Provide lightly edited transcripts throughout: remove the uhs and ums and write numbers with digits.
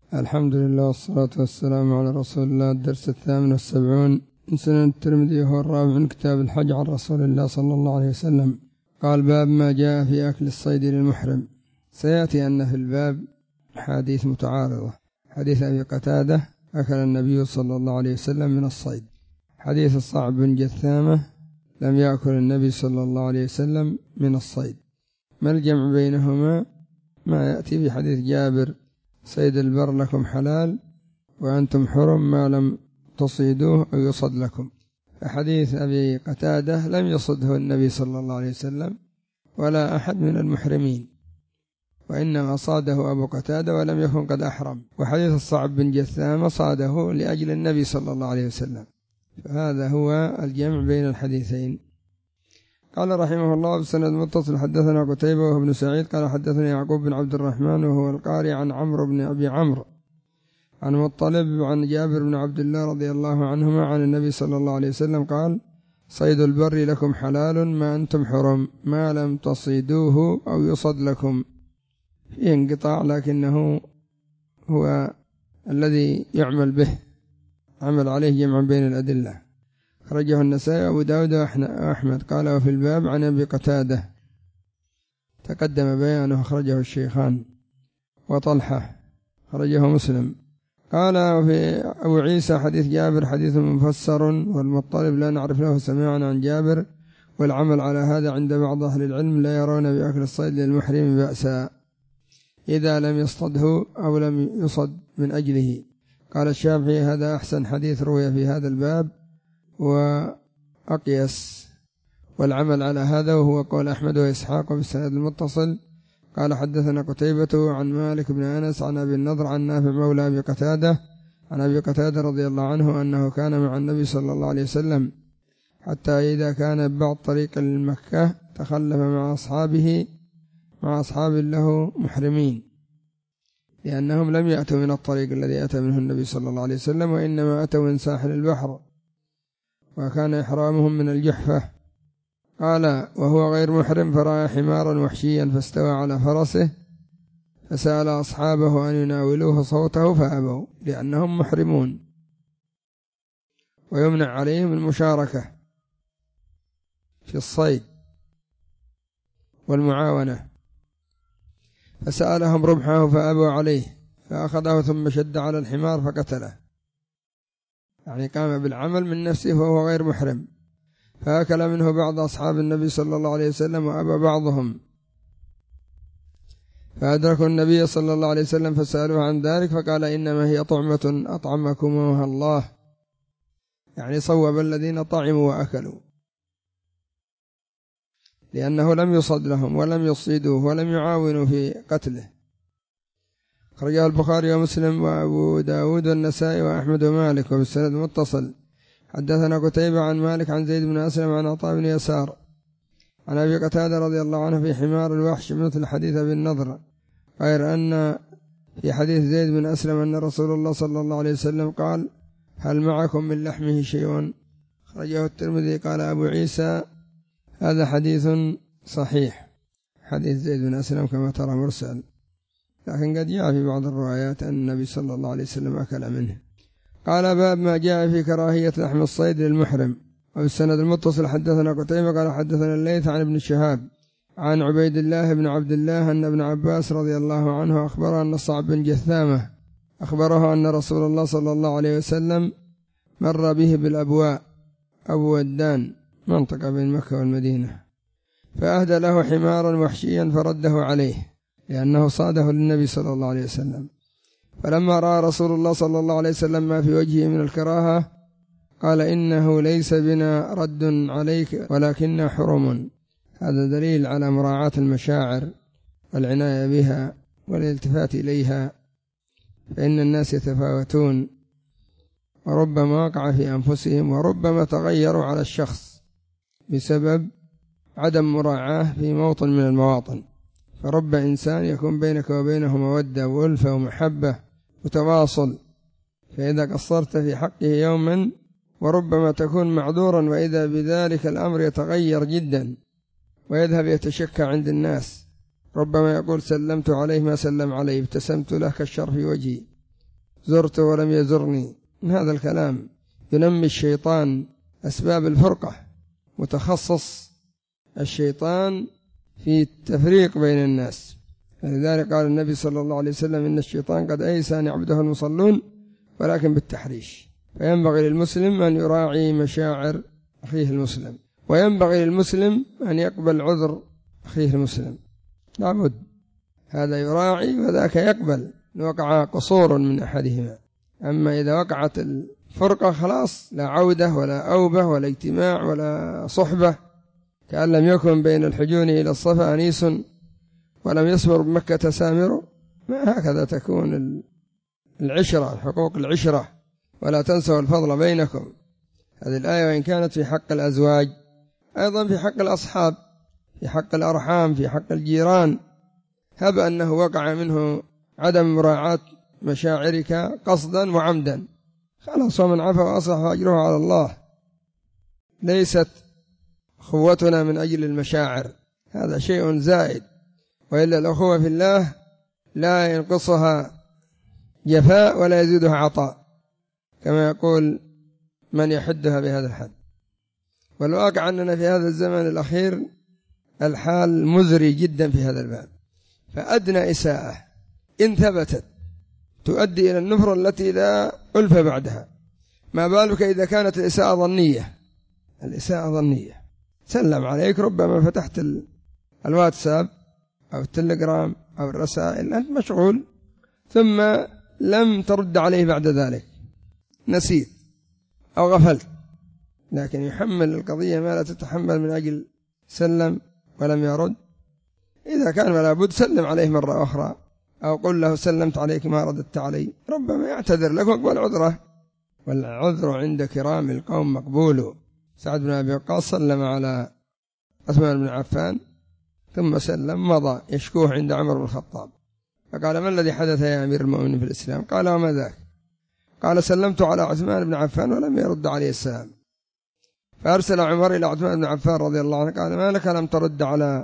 الحمد لله والصلاة والسلام على رسول الله. الدرس 78 من سنن الترمذي، وهو الرابع من كتاب الحج عن رسول الله صلى الله عليه وسلم. قال: باب ما جاء في أكل الصيد للمحرم. سيأتي أن في الباب حديث متعارضة. حديث أبي قتادة: أكل النبي صلى الله عليه وسلم من الصيد. حديث الصعب بن جثامة: لم يأكل النبي صلى الله عليه وسلم من الصيد. ما الجمع بينهما؟ ما يأتي في حديث جابر: صيد البر لكم حلال وأنتم حرم ما لم تصيدوه أو يصد لكم. فحديث أبي قتادة لم يصده النبي صلى الله عليه وسلم ولا أحد من المحرمين، وإنما صاده أبو قتادة ولم يكن قد أحرم. وحديث الصعب بن جثامة صاده لأجل النبي صلى الله عليه وسلم. فهذا هو الجمع بين الحديثين. قال رحمه الله: بسند متصل حدثنا قتيبة وهو ابن سعيد قال حدثنا يعقوب بن عبد الرحمن وهو القاري عن عمرو بن أبي عمرو عن مطلب عن جابر بن عبد الله رضي الله عنهما عن النبي صلى الله عليه وسلم قال: صيد البر لكم حلال ما أنتم حرم ما لم تصيدوه أو يصد لكم. فيه انقطاع لكنه هو الذي يعمل به، عمل عليه جمع بين الأدلة. خرجه النسائي وأبو داود وأحمد. قال: وفي الباب عن أبي قتادة تقدم بيانه، خرجه الشيخان. وطلحة خرجه مسلم. قال: وفي أبو عيسى حديث جابر حديث مفسر، والمطلب لا نعرف له سماعا عن جابر، والعمل على هذا عند بعض أهل العلم لا يرون بأكل الصيد للمحرم بأسا إذا لم يصطده أو لم يصد من أجله. قال الشافعي: هذا أحسن حديث روي في هذا الباب وأقيس، والعمل على هذا وهو قول أحمد وإسحاق بالسند المتصل. قال: حدثنا قتيبة عن مالك بن أنس عن أبي النضر عن نافع مولى أبي قتادة عن أبي قتادة رضي الله عنه أنه كان مع النبي صلى الله عليه وسلم حتى إذا كان بعض طريق المكة تخلف مع أصحاب له محرمين، لأنهم لم يأتوا من الطريق الذي أتى منه النبي صلى الله عليه وسلم، وإنما أتوا من ساحل البحر، وكان إحرامهم من الجحفة. قال: وهو غير محرم فرأى حمارا وحشيا فاستوى على فرسه فسأل أصحابه أن يناولوه صوته فأبوا، لأنهم محرمون ويمنع عليهم المشاركة في الصيد والمعاونة. فسألهم ربحه فأبوا عليه، فأخذه ثم شد على الحمار فقتله، يعني قام بالعمل من نفسه وهو غير محرم. فأكل منه بعض أصحاب النبي صلى الله عليه وسلم وأبى بعضهم، فأدركوا النبي صلى الله عليه وسلم فسألوه عن ذلك فقال: إنما هي طعمة أطعمكمها الله، يعني صوب الذين طعموا وأكلوا، لأنه لم يصد لهم ولم يصيدوه ولم يعاونوا في قتله. خرجه البخاري ومسلم وأبو داود والنسائي وأحمد ومالك وبالسند متصل. حدثنا قتيبة عن مالك عن زيد بن أسلم عن عطاء بن يسار عن أبي قتادة رضي الله عنه في حمار الوحش مثل حديث أبي النضر، غير أن في حديث زيد بن أسلم أن رسول الله صلى الله عليه وسلم قال: هل معكم من لحمه شيء؟ خرجه الترمذي. قال أبو عيسى: هذا حديث صحيح. حديث زيد بن أسلم كما ترى مرسل، لكن قد جاء في بعض الروايات أن النبي صلى الله عليه وسلم أكل منه. قال: باب ما جاء في كراهية لحم الصيد للمحرم. وبالسند المتصل حدثنا قتيبة قال حدثنا الليث عن ابن شهاب عن عبيد الله بن عبد الله أن ابن عباس رضي الله عنه أخبره أن الصعب بن جثامة أخبره أن رسول الله صلى الله عليه وسلم مر به بالأبواء، أبو ودان منطقة بين مكة والمدينة، فأهدى له حمارا وحشيا فرده عليه لأنه صاده للنبي صلى الله عليه وسلم. فلما رأى رسول الله صلى الله عليه وسلم ما في وجهه من الكراهة قال: إنه ليس بنا رد عليك ولكننا حرم. هذا دليل على مراعاة المشاعر والعناية بها والالتفات إليها، فإن الناس يتفاوتون، وربما وقع في أنفسهم وربما تغيروا على الشخص بسبب عدم مراعاة في موطن من المواطن. فرب إنسان يكون بينك وبينه مودة وألفة ومحبة وتواصل، فإذا قصرت في حقه يوما وربما تكون معذورا، وإذا بذلك الأمر يتغير جدا ويذهب يتشكى عند الناس، ربما يقول: سلمت عليه ما سلم عليه، ابتسمت له كالشر في وجهي، زرته ولم يزرني، من هذا الكلام ينمي الشيطان أسباب الفرقة، متخصص الشيطان في التفريق بين الناس. لذلك قال النبي صلى الله عليه وسلم إن الشيطان قد أيس أن يعبده المصلون ولكن بالتحريش. فينبغي للمسلم أن يراعي مشاعر أخيه المسلم، وينبغي للمسلم أن يقبل عذر أخيه المسلم، لابد هذا يراعي وذاك يقبل إن وقع قصور من أحدهما. أما إذا وقعت الفرقة خلاص لا عودة ولا أوبة ولا اجتماع ولا صحبة، كأن لم يكن بين الحجون إلى الصفا أنيس ولم يصبر بمكة سامر. ما هكذا تكون العشرة، حقوق العشرة، ولا تنسوا الفضل بينكم. هذه الآية وإن كانت في حق الأزواج أيضا في حق الأصحاب، في حق الأرحام، في حق الجيران. هب أنه وقع منه عدم مراعاة مشاعرك قصدا وعمدا، خلاص ومن عفا وأصلح فأجره على الله. ليست أخوتنا من أجل المشاعر، هذا شيء زائد، وإلا الأخوة في الله لا ينقصها جفاء ولا يزيدها عطاء، كما يقول من يحدها بهذا الحد. والواقع أننا في هذا الزمن الأخير الحال مزري جدا في هذا الباب، فأدنى إساءة إن ثبتت تؤدي إلى النفرة التي لا ألف بعدها، ما بالك إذا كانت الإساءة ظنية. الإساءة ظنية، سلم عليك، ربما فتحت الواتساب أو التليجرام أو الرسائل، أنت مشغول، ثم لم ترد عليه بعد ذلك، نسيت أو غفلت، لكن يحمل القضية ما لا تتحمل من أجل سلم ولم يرد. إذا كان ولا بد سلم عليه مرة أخرى، أو قل له سلمت عليك ما رددت علي، ربما يعتذر لك واقبل عذره، والعذر عند كرام القوم مقبول. سعد بن أبي وقاص سلم على عثمان بن عفان ثم سلم، مضى يشكوه عند عمر بن الخطاب، فقال ما الذي حدث يا أمير المؤمنين في الإسلام؟ قال وما ذاك؟ قال سلمت على عثمان بن عفان ولم يرد عليه السلام. فأرسل عمر إلى عثمان بن عفان رضي الله عنه قال ما لك لم ترد على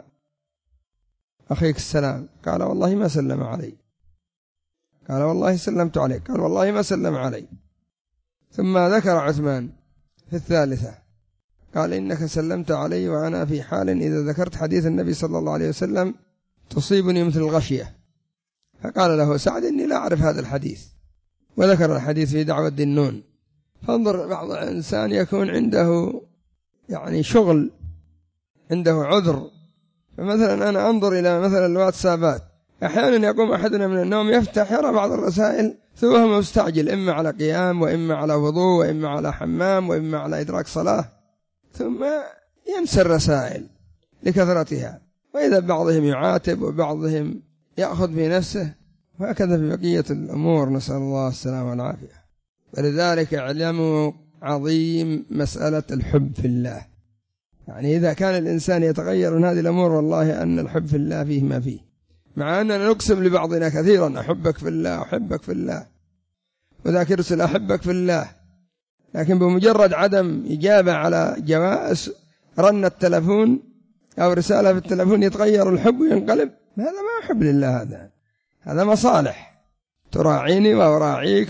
أخيك السلام؟ قال والله ما سلم علي. قال والله سلمت عليك. قال والله ما سلم علي. ثم ذكر عثمان في الثالثة قال إنك سلمت علي وأنا في حال إذا ذكرت حديث النبي صلى الله عليه وسلم تصيبني مثل الغشية. فقال له سعد إني لا أعرف هذا الحديث، وذكر الحديث في دعوة الدنون. فانظر، بعض الإنسان يكون عنده يعني شغل، عنده عذر. فمثلا أنا أنظر إلى مثلا الواتسابات، أحيانا يقوم أحدنا من النوم يفتح يرى بعض الرسائل ثم هو مستعجل، إما على قيام وإما على وضوء وإما على حمام وإما على إدراك صلاة، ثم ينسى الرسائل لكثرتها، وإذا بعضهم يعاتب وبعضهم يأخذ في نفسه، وهكذا في بقية الأمور، نسأل الله السلامة والعافية. ولذلك اعلموا عظيم مسألة الحب في الله، يعني إذا كان الإنسان يتغير من هذه الأمور والله أن الحب في الله فيه ما فيه، مع أننا نقسم لبعضنا كثيرا أحبك في الله أحبك في الله، وذاك يرسل أحبك في الله، لكن بمجرد عدم إجابة على جواز رن التلفون أو رسالة في التلفون يتغير الحب وينقلب. هذا ما حب لله، هذا مصالح، تراعيني وأراعيك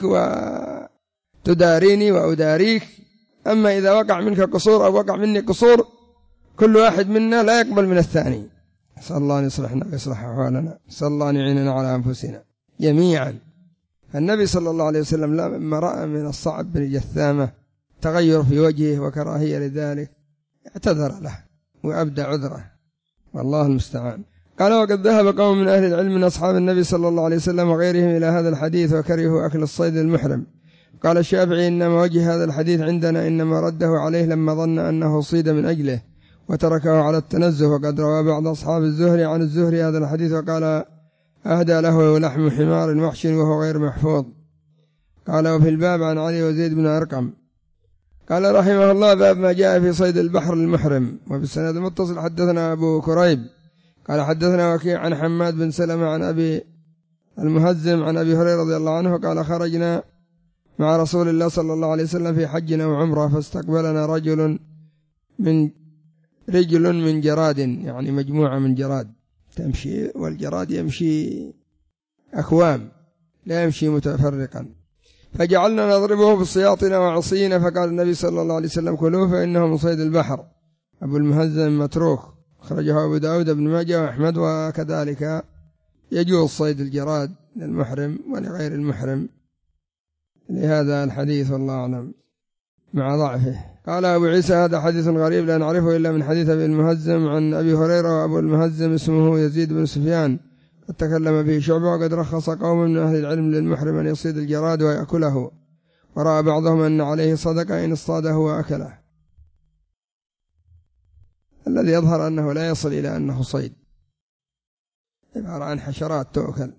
وتداريني وأداريك. أما إذا وقع منك قصور أو وقع مني قصور، كل واحد منا لا يقبل من الثاني. نسأل الله أن يصلحنا ويصلح أحوالنا، نسأل الله أن يعيننا على أنفسنا جميعا. النبي صلى الله عليه وسلم لما رأى من الصعب بن جثامة تغير في وجهه وكراهية لذلك اعتذر له وأبدى عذره، والله المستعان. قال وقد ذهب قوم من أهل العلم من أصحاب النبي صلى الله عليه وسلم وغيرهم إلى هذا الحديث وكرهوا أكل الصيد المحرم. قال الشافعي إنما وجه هذا الحديث عندنا إنما رده عليه لما ظن أنه صيد من أجله وتركه على التنزه، وقد روى بعض أصحاب الزهري عن الزهري هذا الحديث وقال أهدى له لحم حمار وحش وهو غير محفوظ. قال وفي الباب عن علي وزيد بن أرقم. قال رحمه الله باب ما جاء في صيد البحر المحرم. وبالسند المتصل حدثنا أبو كريب قال حدثنا وكيع عن حماد بن سلمة عن أبي المهزم عن أبي هريرة رضي الله عنه قال خرجنا مع رسول الله صلى الله عليه وسلم في حجنا وعمره، فاستقبلنا رجل من جراد، يعني مجموعة من جراد تمشي، والجراد يمشي أكوام لا يمشي متفرقا، فجعلنا نضربه بسياطنا وعصينا، فقال النبي صلى الله عليه وسلم كلوه فإنه من صيد البحر. أبو المهزم متروك، أخرجه أبو داود بن ماجه وأحمد، وكذلك يجوز صيد الجراد للمحرم ولغير المحرم، لهذا الحديث والله أعلم مع ضعفه. قال أبو عيسى هذا حديث غريب لا نعرفه إلا من حديث أبي المهزم عن أبي هريرة، وأبو المهزم اسمه يزيد بن سفيان، قد تكلم به شعبة، وقد رخص قوم من أهل العلم للمحرم أن يصيد الجراد ويأكله، ورأى بعضهم أن عليه صدقة إن اصطاده وأكله. الذي يظهر أنه لا يصل إلى أنه صيد، عبارة عن حشرات تؤكل،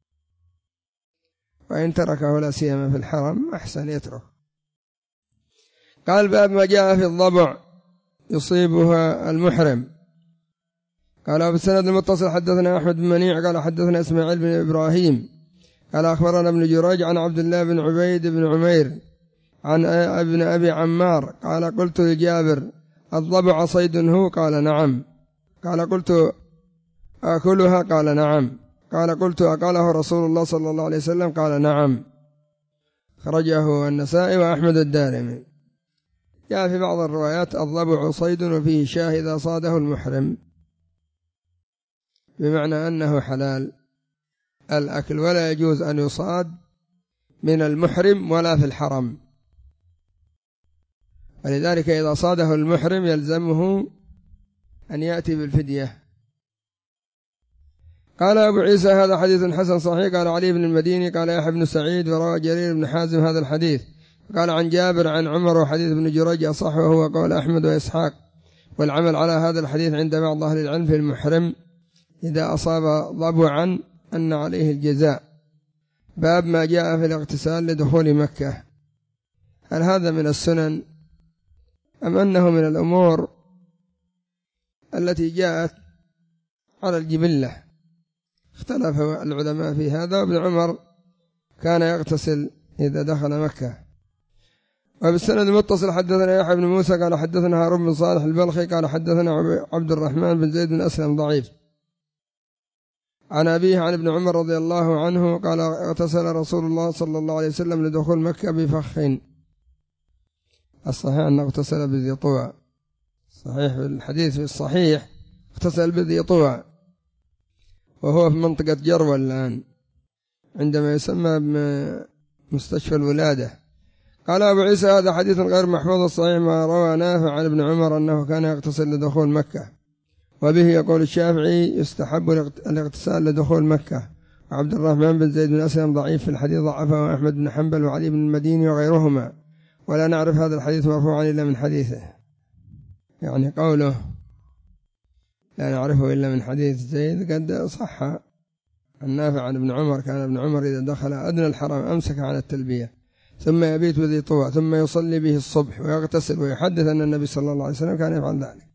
وإن تركه لا سيما في الحرم أحسن يترك. قال باب ما جاء في الضبع يصيبها المحرم. قال بالسند المتصل حدثنا أحمد بن منيع قال حدثنا إسماعيل بن إبراهيم قال أخبرنا ابن جريج عن عبد الله بن عبيد بن عمير عن ابن أبي عمار قال قلت لجابر الضبع صيد هو؟ قال نعم. قال قلت أكلها؟ قال نعم. قال قلت أقاله رسول الله صلى الله عليه وسلم؟ قال نعم. خرجه النسائي وأحمد الدارمي. جاء في بعض الروايات الضبع صيد وفيه شاه إذا صاده المحرم، بمعنى أنه حلال الأكل، ولا يجوز أن يصاد من المحرم ولا في الحرم، ولذلك إذا صاده المحرم يلزمه أن يأتي بالفدية. قال أبو عيسى هذا حديث حسن صحيح. قال علي بن المديني قال يحيى بن سعيد وروى جرير بن حازم هذا الحديث. قال عن جابر عن عمر وحديث ابن جريج أصح وهو قول أحمد وإسحاق، والعمل على هذا الحديث عند بعض أهل العلم في المحرم إذا أصاب ضبعا أن عليه الجزاء. باب ما جاء في الاغتسال لدخول مكة. هل هذا من السنن أم أنه من الأمور التي جاءت على الجبلة؟ اختلف العلماء في هذا. وابن عمر كان يغتسل إذا دخل مكة. وبالسند المتصل حدثنا يحيى بن موسى قال حدثنا هارون بن صالح البلخي قال حدثنا عبد الرحمن بن زيد بن أسلم ضعيف عن أبيه عن ابن عمر رضي الله عنه قال اغتسل رسول الله صلى الله عليه وسلم لدخول مكة بفخ. الصحيح أنه اغتسل بذي طوى، صحيح في الحديث في الصحيح اغتسل بذي طوى، وهو في منطقة جروة الآن عندما يسمى بمستشفى الولادة. قال أبو عيسى هذا حديث غير محفوظ الصحيح ما روى نافع عن ابن عمر أنه كان يغتسل لدخول مكة، وبه يقول الشافعي يستحب الاغتسال لدخول مكة. وعبد الرحمن بن زيد بن أسلم ضعيف في الحديث ضعفه أحمد بن حنبل وعلي بن المديني وغيرهما، ولا نعرف هذا الحديث مرفوعا إلا من حديثه، يعني قوله لا نعرفه إلا من حديث زيد قد صح. النافع عن ابن عمر كان ابن عمر إذا دخل أدنى الحرم أمسك عن التلبية ثم يبيت بذي طوى ثم يصلي به الصبح ويغتسل ويحدث أن النبي صلى الله عليه وسلم كان يفعل ذلك.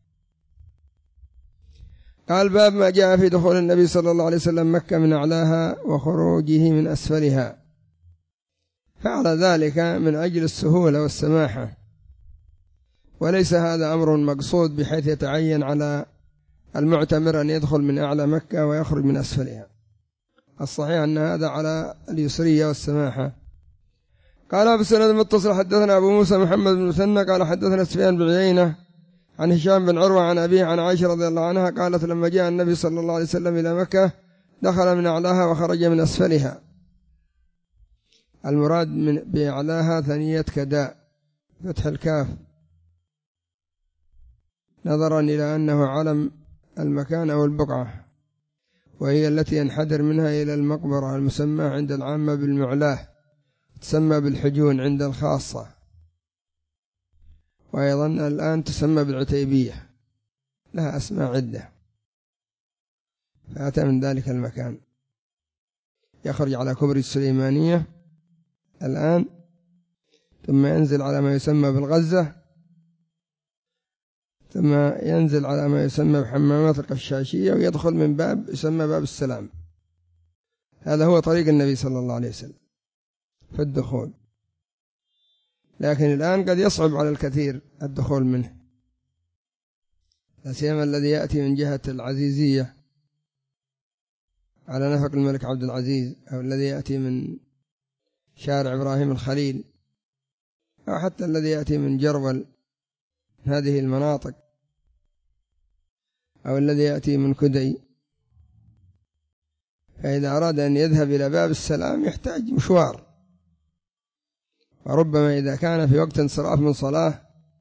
قال باب ما جاء في دخول النبي صلى الله عليه وسلم مكة من أعلاها وخروجه من أسفلها. فعل ذلك من أجل السهولة والسماحة، وليس هذا أمر مقصود بحيث يتعين على المعتمر أن يدخل من أعلى مكة ويخرج من أسفلها. الصحيح أن هذا على اليسرية والسماحة. قال بالسند المتصل حدثنا أبو موسى محمد بن مثنى قال حدثنا سفيان بن عيينة عن هشام بن عروة عن أبيه عن عائشة رضي الله عنها قالت لما جاء النبي صلى الله عليه وسلم إلى مكة دخل من أعلاها وخرج من أسفلها. المراد من بأعلاها ثنية كداء فتح الكاف، نظرا إلى أنه علم المكان أو البقعة، وهي التي ينحدر منها إلى المقبرة المسمى عند العامة بالمعلاه، تسمى بالحجون عند الخاصة، وأيضا الآن تسمى بالعتيبية، لها أسماء عدة. فأتى من ذلك المكان يخرج على كبر السليمانية الآن، ثم ينزل على ما يسمى بالغزة، ثم ينزل على ما يسمى بحمامات القشاشية، ويدخل من باب يسمى باب السلام. هذا هو طريق النبي صلى الله عليه وسلم في الدخول، لكن الآن قد يصعب على الكثير الدخول منه، لا سيما الذي يأتي من جهة العزيزية على نفق الملك عبد العزيز، أو الذي يأتي من شارع إبراهيم الخليل، أو حتى الذي يأتي من جرول هذه المناطق، أو الذي يأتي من كدي، فإذا أراد أن يذهب إلى باب السلام يحتاج مشوار، وربما إذا كان في وقت انصراف من صلاة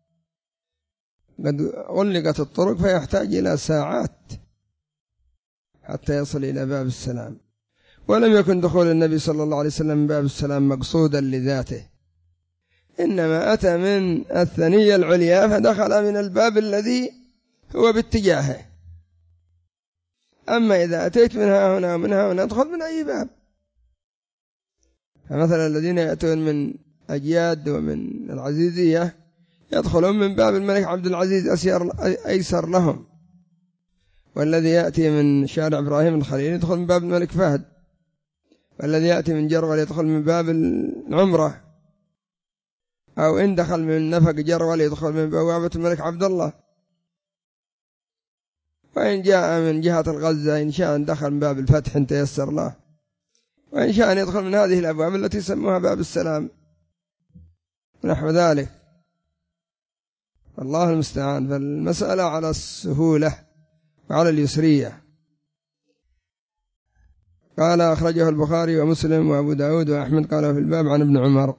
قد غلقت الطرق فيحتاج إلى ساعات حتى يصل إلى باب السلام. ولم يكن دخول النبي صلى الله عليه وسلم من باب السلام مقصودا لذاته، إنما أتى من الثنية العليا فدخل من الباب الذي هو باتجاهه. أما إذا أتيت منها هنا ومنها هنا ادخل من أي باب. فمثلا الذين يأتون من أجياد ومن العزيزية يدخلون من باب الملك عبد العزيز أيسر لهم، والذي يأتي من شارع إبراهيم الخليل يدخل من باب الملك فهد، والذي يأتي من جرول يدخل من باب العمرة، أو إن دخل من نفق جرول يدخل من بوابة الملك عبد الله، وإن جاء من جهة الغزة إن شاء دخل من باب الفتح إن تيسر له، وإن شاء يدخل من هذه الأبواب التي سموها باب السلام ونحو ذلك. الله المستعان. فالمسألة على السهولة وعلى اليسرية. قال أخرجه البخاري ومسلم وأبو داود وأحمد قال في الباب عن ابن عمر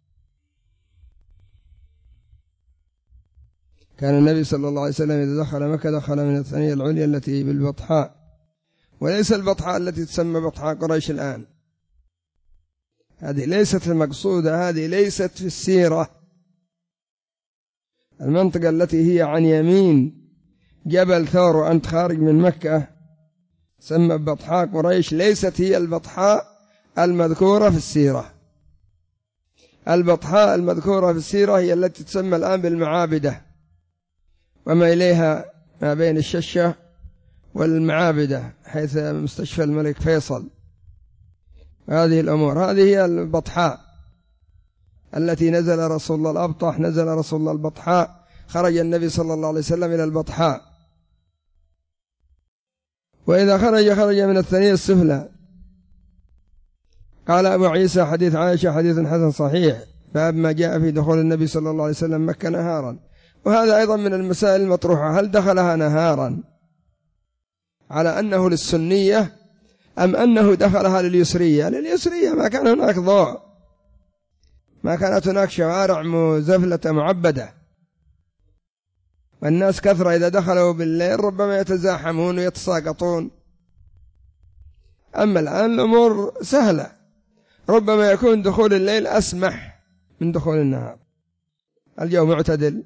كان النبي صلى الله عليه وسلم إذا دخل مكة دخل من الثانية العليا التي بالبطحاء، وليس البطحاء التي تسمى بطحاء قريش الآن، هذه ليست المقصودة، هذه ليست في السيرة. المنطقة التي هي عن يمين جبل ثور وأنت خارج من مكة سمى بطحاء قريش، ليست هي البطحاء المذكورة في السيرة. البطحاء المذكورة في السيرة هي التي تسمى الآن بالمعابدة، وما إليها ما بين الششة والمعابدة حيث مستشفى الملك فيصل. هذه الأمور هذه هي البطحاء التي نزل رسول الله الأبطح، نزل رسول الله البطحاء، خرج النبي صلى الله عليه وسلم إلى البطحاء. وإذا خرج من الثانية السفلى. قال أبو عيسى حديث عائشة حديث حسن صحيح، باب ما جاء في دخول النبي صلى الله عليه وسلم مكة نهارا. وهذا أيضا من المسائل المطروحة، هل دخلها نهارا على أنه للسنية أم أنه دخلها لليسرية؟ لليسرية، ما كان هناك ضوء، ما كانت هناك شوارع مزفلة معبدة، والناس كثرة إذا دخلوا بالليل ربما يتزاحمون ويتساقطون. أما الآن الأمور سهلة، ربما يكون دخول الليل أسمح من دخول النهار، الجو معتدل،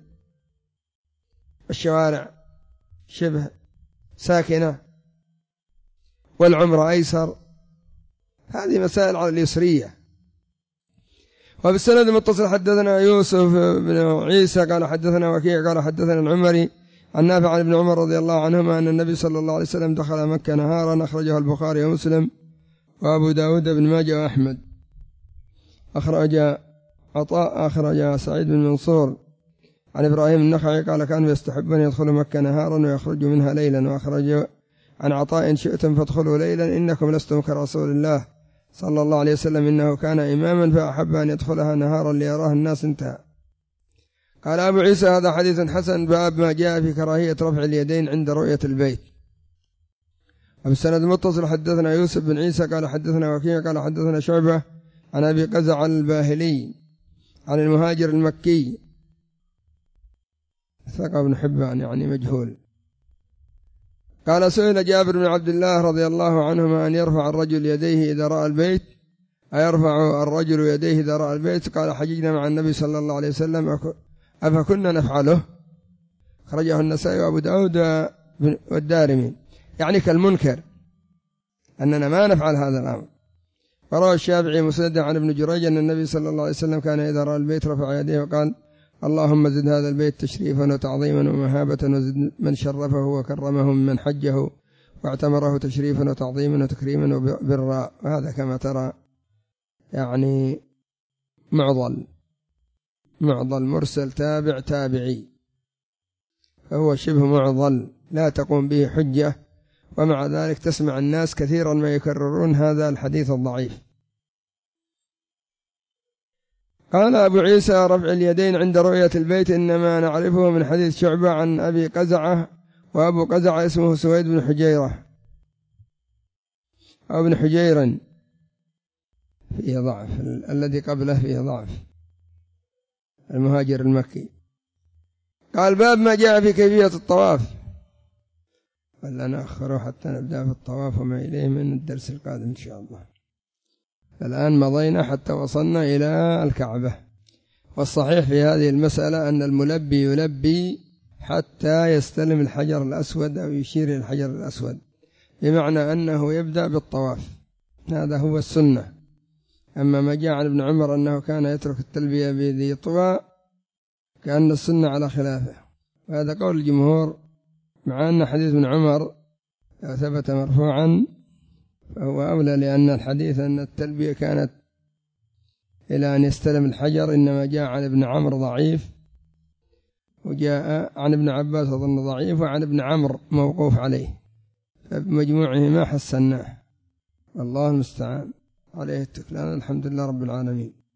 الشوارع شبه ساكنة، والعمر أيسر. هذه مسائل على اليسرية. وبالسند المتصل حدثنا يوسف بن عيسى قال حدثنا وكيع قال حدثنا العمري عن نافع عن ابن عمر رضي الله عنهما أن النبي صلى الله عليه وسلم دخل مكة نهارا، أخرجه البخاري ومسلم وأبو داود بن ماجه وأحمد. أخرج عطاء أخرج سعيد بن منصور عن إبراهيم النخعي قال كانوا يستحبون يدخلوا مكة نهارا ويخرجوا منها ليلا. وأخرج عن عطاء إن شئتم فادخلوا ليلا إنكم لستم كرسول الله صلى الله عليه وسلم إنه كان إماما فأحب أن يدخلها نهارا ليراه الناس. انتهى. قال أبو عيسى هذا حديث حسن، باب ما جاء في كراهية رفع اليدين عند رؤية البيت. وبالسند المتصل حدثنا يوسف بن عيسى قال حدثنا وكيع قال حدثنا شعبة عن أبي قزع الباهلي عن المهاجر المكي ثقة بن حبان يعني مجهول. قال سئل جابر بن عبد الله رضي الله عنهما أن يرفع الرجل يديه إذا رأى البيت، أيرفع الرجل يديه إذا رأى البيت؟ قال حججنا مع النبي صلى الله عليه وسلم أفكنا نفعله. خرجه النسائي وأبو داود والدارمي، يعني كالمنكر أننا ما نفعل هذا الأمر. وروى الشافعي مسندا عن ابن جريج أن النبي صلى الله عليه وسلم كان إذا رأى البيت رفع يديه وقال اللهم زد هذا البيت تشريفا وتعظيما ومهابة، وزد من شرفه وكرمه ممن حجه واعتمره تشريفا وتعظيما وتكريما وبرا. وهذا كما ترى يعني معضل مرسل تابع تابعي، فهو شبه معضل لا تقوم به حجة، ومع ذلك تسمع الناس كثيرا ما يكررون هذا الحديث الضعيف. قال أبو عيسى رفع اليدين عند رؤية البيت إنما نعرفه من حديث شعبة عن أبي قزعة، وأبو قزعة اسمه سويد بن حجيرة أو بن حجير، فيه ضعف، الذي قبله فيه ضعف، المهاجر المكي. قال باب ما جاء في كيفية الطواف. ولا نأخره حتى نبدأ في الطواف وما إليه من الدرس القادم إن شاء الله. الآن مضينا حتى وصلنا إلى الكعبة، والصحيح في هذه المسألة أن الملبي يلبي حتى يستلم الحجر الأسود أو يشير إلى الحجر الأسود، بمعنى أنه يبدأ بالطواف، هذا هو السنة. أما ما جاء عن ابن عمر أنه كان يترك التلبية بذي طوى كأن السنة على خلافه، وهذا قول الجمهور، مع أن حديث ابن عمر لو ثبت مرفوعا فهو أولى، لأن الحديث أن التلبية كانت إلى أن يستلم الحجر، إنما جاء عن ابن عمرو ضعيف، وجاء عن ابن عباس أظن ضعيف، وعن ابن عمرو موقوف عليه، فبمجموعهما حسناه، والله المستعان، عليه التكلان. الحمد لله رب العالمين.